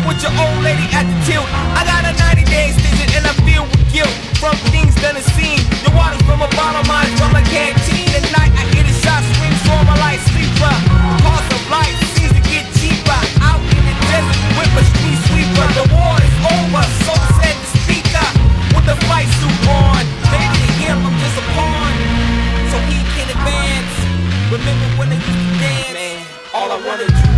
with your old lady at the tilt. I got a 90-day extension and I feel with guilt from things done and seen. The water from a bottle, mine from a canteen. At night I hear the shots ring, so I'm a light sleeper. The cost of life seems to get cheaper. Out in the desert with a street sweeper. The war is over, so said the speaker with the fight suit on. Maybe to him I'm just a pawn, so he can advance. Remember when they used to dance? Man, all I wanna do